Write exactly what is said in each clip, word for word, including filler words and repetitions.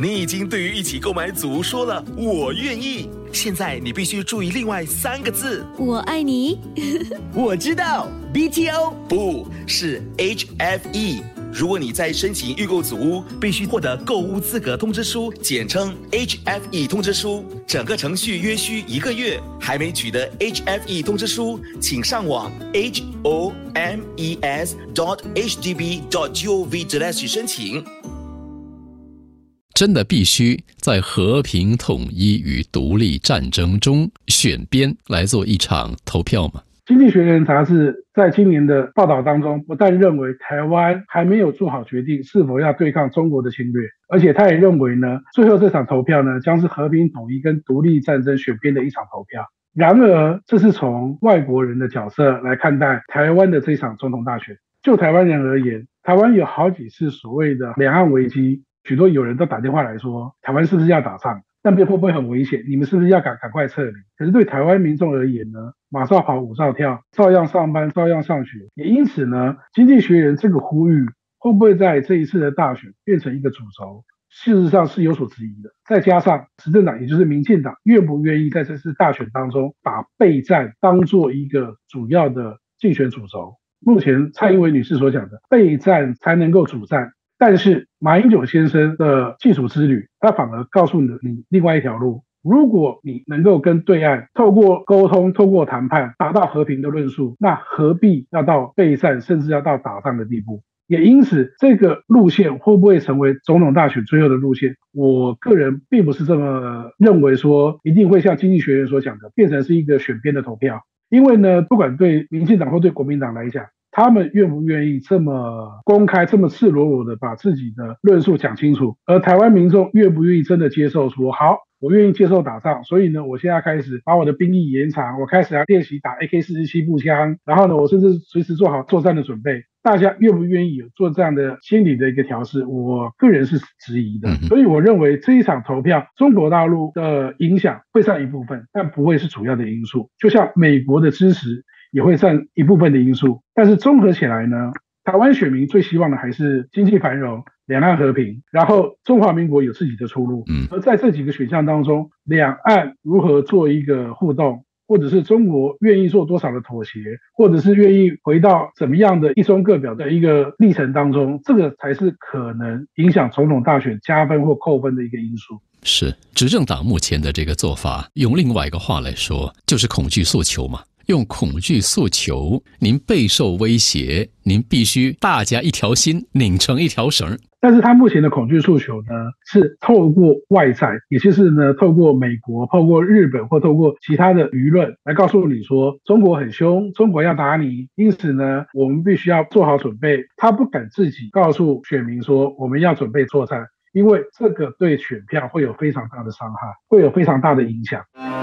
你已经对于一起购买组说了我愿意，现在你必须注意另外三个字。 我爱你。 我知道 B T O 不是 H F E。如果你在申请预购组屋，必须获得购屋资格通知书，简称 H F E 通知书，整个程序约需一个月。还没取得 H F E 通知书，请上网 h o m e s dot h d b dot gov slash 申请。 真的必须在和平统一与独立战争中选边来做一场投票吗？ 经济学人杂志在今年的报道当中，不但认为台湾还没有做好决定是否要对抗中国的侵略，而且他也认为呢，最后这场投票呢，将是和平统一跟独立战争选边的一场投票。然而，这是从外国人的角色来看待台湾的这场总统大选。就台湾人而言，台湾有好几次所谓的两岸危机，许多友人都打电话来说，台湾是不是要打仗？那边会不会很危险？你们是不是要赶赶快撤离？可是对台湾民众而言呢，马照跑，舞照跳，照样上班，照样上学。也因此呢，经济学人这个呼吁会不会在这一次的大选变成一个主轴？事实上是有所质疑的。再加上执政党也就是民进党愿不愿意在这次大选当中把备战当作一个主要的竞选主轴。目前蔡英文女士所讲的备战才能够主战，但是马英九先生的技术之旅，他反而告诉你另外一条路。如果你能够跟对岸透过沟通，透过谈判达到和平的论述，那何必要到备战甚至要到打仗的地步？也因此这个路线会不会成为总统大选最后的路线，我个人并不是这么认为，说一定会像经济学人所讲的变成是一个选边的投票。因为呢，不管对民进党或对国民党来讲，他们愿不愿意这么公开这么赤裸裸的把自己的论述讲清楚，而台湾民众愿不愿意真的接受说好，我愿意接受打仗，所以呢，我现在开始把我的兵力延长，我开始要练习打 A K 四十七 步枪，然后呢，我甚至随时做好作战的准备。大家愿不愿意有做这样的心理的一个调试，我个人是质疑的。所以我认为这一场投票，中国大陆的影响会占一部分，但不会是主要的因素。就像美国的支持也会占一部分的因素，但是综合起来呢，台湾选民最希望的还是经济繁荣、两岸和平，然后中华民国有自己的出路。而在这几个选项当中，两岸如何做一个互动，或者是中国愿意做多少的妥协，或者是愿意回到怎么样的一中各表的一个历程当中，这个才是可能影响总统大选加分或扣分的一个因素。 是，执政党目前的这个做法，用另外一个话来说，就是恐惧诉求嘛。用恐惧诉求，您备受威胁，您必须大家一条心，拧成一条绳。 但是他目前的恐惧诉求呢，是透过外在，也就是呢，透过美国、透过日本或透过其他的舆论来告诉你说，中国很凶，中国要打你，因此呢，我们必须要做好准备。他不敢自己告诉选民说，我们要准备作战，因为这个对选票会有非常大的伤害，会有非常大的影响。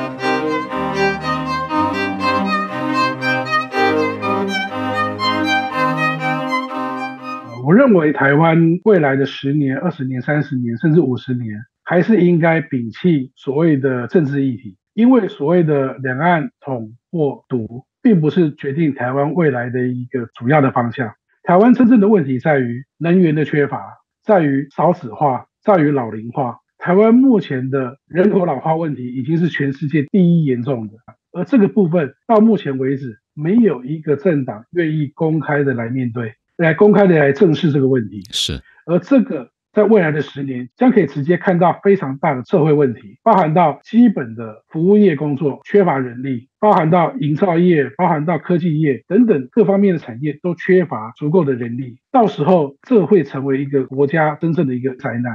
我认为台湾未来的十年、二十年、三十年，甚至五十年，还是应该摒弃所谓的政治议题，因为所谓的两岸统或独，并不是决定台湾未来的一个主要的方向。台湾真正的问题在于能源的缺乏，在于少子化，在于老龄化。台湾目前的人口老化问题已经是全世界第一严重的，而这个部分到目前为止，没有一个政党愿意公开的来面对。来公开的来正视这个问题， 是， 而这个在未来的十年将可以直接看到非常大的社会问题，包含到基本的服务业工作缺乏人力，包含到营造业，包含到科技业等等各方面的产业都缺乏足够的人力，到时候这会成为一个国家真正的一个灾难。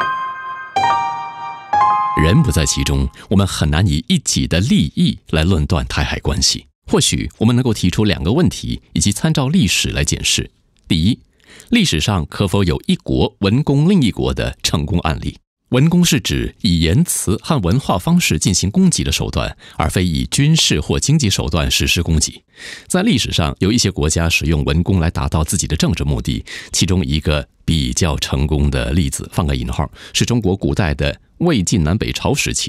人不在其中，我们很难以一己的利益来论断台海关系。或许我们能够提出两个问题，以及参照历史来检视。第一，历史上可否有一国文攻另一国的成功案例？文攻是指以言辞和文化方式进行攻击的手段，而非以军事或经济手段实施攻击。在历史上，有一些国家使用文攻来达到自己的政治目的，其中一个比较成功的例子，放个引号，是中国古代的魏晋南北朝时期。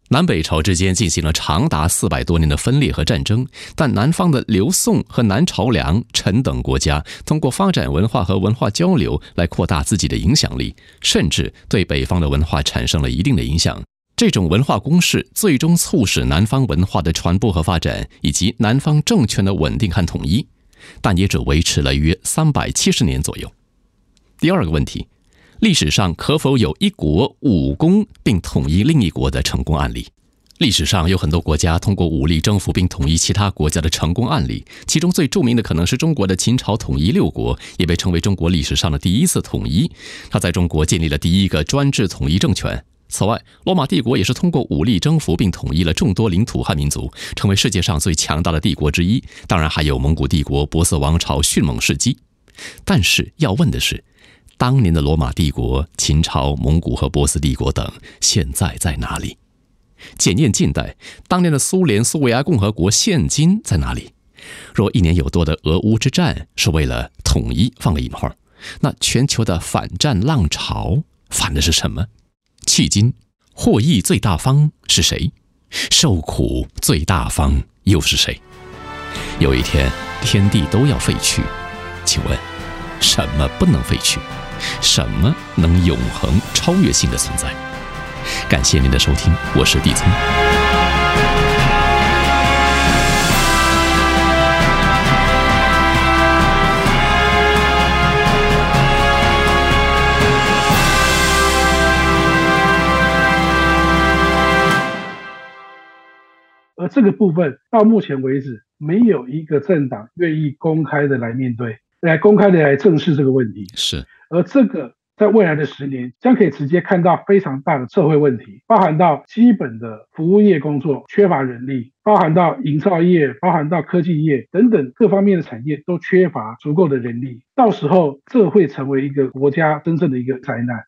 南北朝之间进行了长达四百多年的分裂和战争，但南方的刘宋和南朝梁、陈等国家通过发展文化和文化交流来扩大自己的影响力，甚至对北方的文化产生了一定的影响。这种文化攻势最终促使南方文化的传播和发展，以及南方政权的稳定和统一，但也只维持了约三百七十年左右。第二个问题，历史上可否有一国武功并统一另一国的成功案例？历史上有很多国家通过武力征服并统一其他国家的成功案例，其中最著名的可能是中国的秦朝统一六国，也被称为中国历史上的第一次统一。它在中国建立了第一个专制统一政权。此外，罗马帝国也是通过武力征服并统一了众多领土和民族，成为世界上最强大的帝国之一。当然还有蒙古帝国、波斯王朝迅猛事迹。但是要问的是，当年的罗马帝国、秦朝、蒙古和波斯帝国等现在在哪里？检验近代，当年的苏联、苏维埃共和国现今在哪里？若一年有多的俄乌之战是为了统一放个引号，那全球的反战浪潮反的是什么？迄今获益最大方是谁？受苦最大方又是谁？有一天天地都要废去，请问什么不能废去？什么能永恒超越性的存在？感谢您的收听，我是地聪。 而这个部分到目前为止，没有一个政党愿意公开的来面对，来公开的来正视这个问题。 是， 而这个在未来的十年将可以直接看到非常大的社会问题，包含到基本的服务业工作缺乏人力，包含到营造业，包含到科技业等等各方面的产业都缺乏足够的人力。到时候这会成为一个国家真正的一个灾难。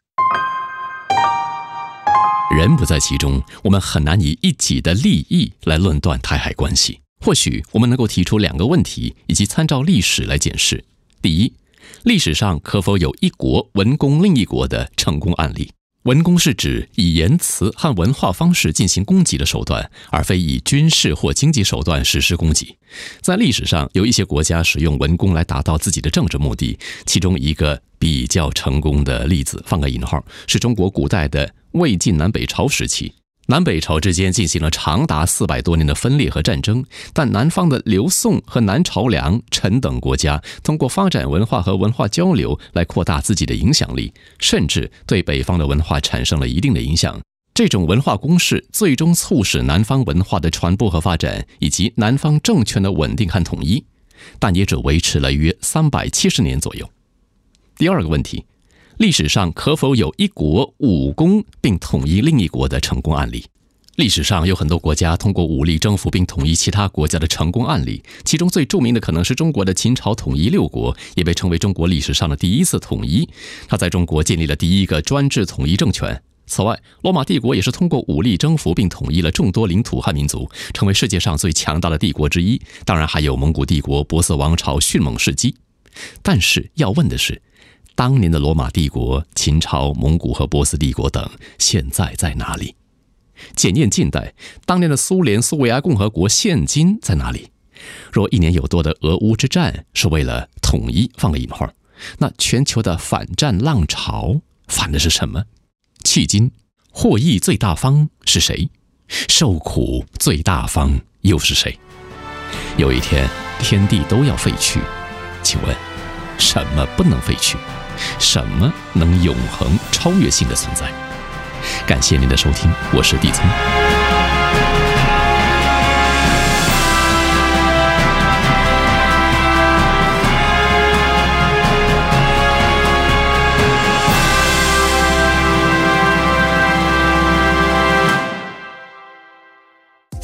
人不在其中，我们很难以一己的利益来论断台海关系。或许我们能够提出两个问题，以及参照历史来检视。第一，历史上可否有一国文攻另一国的成功案例？文攻是指以言辞和文化方式进行攻击的手段，而非以军事或经济手段实施攻击。在历史上，有一些国家使用文攻来达到自己的政治目的，其中一个比较成功的例子，放个引号，是中国古代的魏晋南北朝时期。南北朝之间进行了长达四百多年的分裂和战争，但南方的刘宋和南朝梁、陈等国家通过发展文化和文化交流来扩大自己的影响力，甚至对北方的文化产生了一定的影响。这种文化攻势最终促使南方文化的传播和发展，以及南方政权的稳定和统一，但也只维持了约三百七十年左右。第二个问题，历史上可否有一国武功并统一另一国的成功案例？历史上有很多国家通过武力征服并统一其他国家的成功案例，其中最著名的可能是中国的秦朝统一六国，也被称为中国历史上的第一次统一。它在中国建立了第一个专制统一政权。此外，罗马帝国也是通过武力征服并统一了众多领土和民族，成为世界上最强大的帝国之一。当然还有蒙古帝国、波斯王朝迅猛事迹。但是要问的是，当年的罗马帝国、秦朝、蒙古和波斯帝国等现在在哪里？检验近代，当年的苏联、苏维埃共和国现今在哪里？若一年有多的俄乌之战是为了统一放个引号，那全球的反战浪潮反的是什么？迄今获益最大方是谁？受苦最大方又是谁？有一天天地都要废去，请问什么不能废去？什么能永恒超越性的存在？感谢您的收听，我是地聪。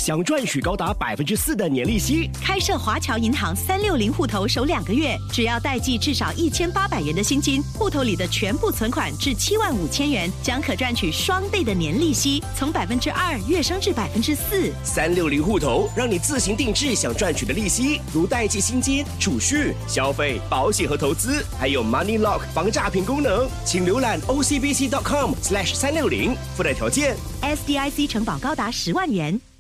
想赚取高达百分之四的年利息。 开设华侨银行三六零户头，首两个月只要代记至少一千八百元的薪金，户头里的全部存款至七万五千元，将可赚取双倍的年利息，从百分之二跃升至百分之四。 三六零户头让你自行定制想赚取的利息，如代记薪金、储蓄、消费、保险和投资，还有 Money Lock 防诈骗功能。请浏览 o c b c dot com slash 三六零，附带条件。 S D I C 承保高达十万元。